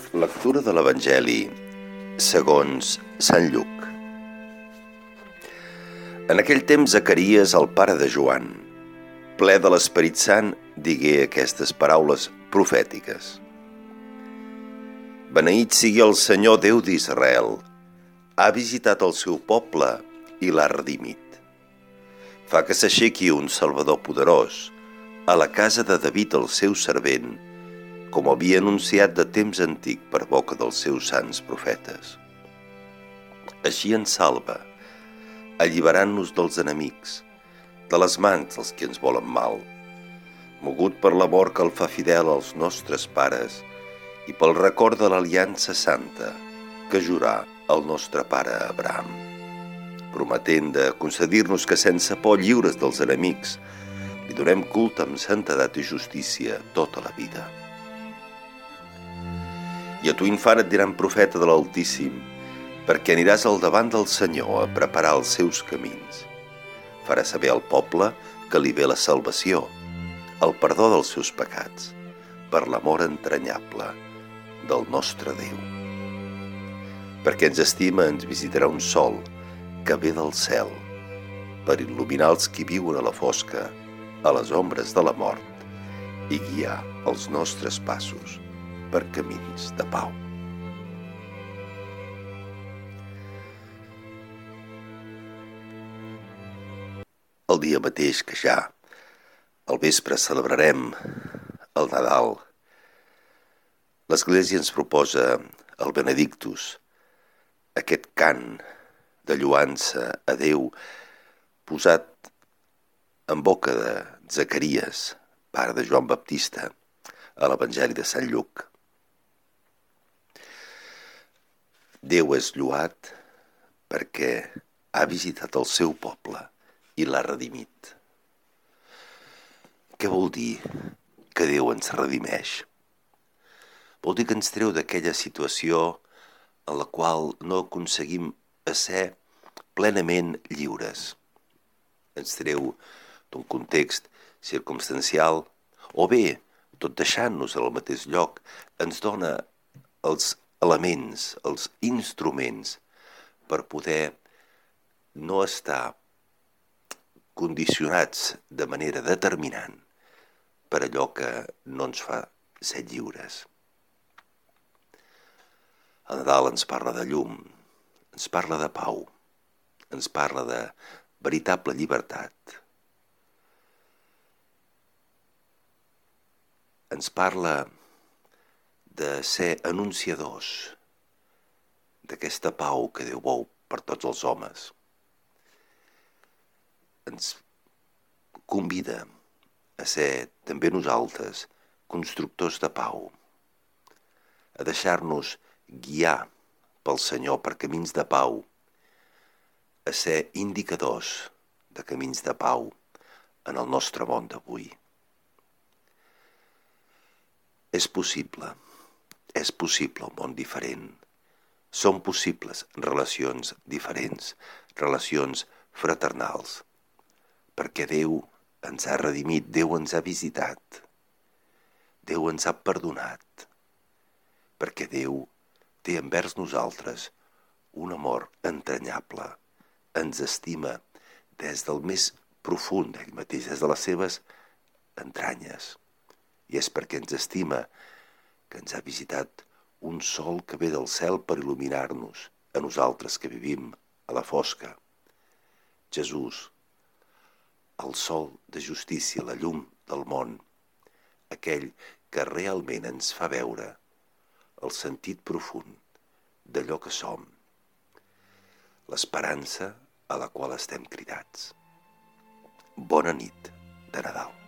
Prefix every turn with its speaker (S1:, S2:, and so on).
S1: Lectura de l'Evangeli segons Sant Lluc. En aquell temps Zacaries, el pare de Joan, ple de l'Esperit Sant, digué aquestes paraules profètiques. Beneït sigui el Senyor Déu d'Israel, ha visitat el seu poble i l'ha redimit. Fa que s'aixequi un Salvador poderós a la casa de David el seu servent, com havia anunciat de temps antic per boca dels seus sants profetes. Així ens salva, alliberant-nos dels enemics, de les mans dels que ens volen mal, mogut per l'amor que el fa fidel als nostres pares i pel record de l'aliança santa que jurà el nostre pare Abraham, prometent de concedir-nos que sense por, lliures dels enemics, li donem culte amb santedat i justícia tota la vida. I a tu, infant, et diran profeta de l'Altíssim, perquè aniràs al davant del Senyor a preparar els seus camins. Farà saber al poble que li ve la salvació, el perdó dels seus pecats, per l'amor entranyable del nostre Déu. Perquè ens estima, ens visitarà un sol que ve del cel, per il·luminar els qui viuen a la fosca, a les ombres de la mort, i guiar els nostres passos per camins de pau. El dia mateix que ja, al vespre, celebrarem el Nadal, l'Església ens proposa el Benedictus, aquest cant de lloança a Déu posat en boca de Zacaries, pare de Joan Baptista, a l'Evangeli de Sant Lluc. Déu és lloat perquè ha visitat el seu poble i l'ha redimit. Què vol dir que Déu ens redimeix? Vol dir que ens treu d'aquella situació en la qual no aconseguim ser plenament lliures. Ens treu d'un context circumstancial, o bé, tot deixant-nos al mateix lloc, ens dona els elements, els instruments per poder no estar condicionats de manera determinant per allò que no ens fa ser lliures. El Nadal ens parla de llum, ens parla de pau, ens parla de veritable llibertat. Ens parla de ser anunciadors d'aquesta pau que Déu vol per tots els homes. Ens convida a ser també nosaltres constructors de pau, a deixar-nos guiar pel Senyor per camins de pau, a ser indicadors de camins de pau en el nostre món d'avui. És possible un món diferent. Són possibles relacions diferents, relacions fraternals, perquè Déu ens ha redimit, Déu ens ha visitat, Déu ens ha perdonat, perquè Déu té envers nosaltres un amor entranyable, ens estima des del més profund d'ell mateix, des de les seves entranyes. I és perquè ens estima que ens ha visitat un sol que ve del cel per il·luminar-nos, a nosaltres que vivim a la fosca. Jesús, el sol de justícia, la llum del món, aquell que realment ens fa veure el sentit profund d'allò que som, l'esperança a la qual estem cridats. Bona nit de Nadal.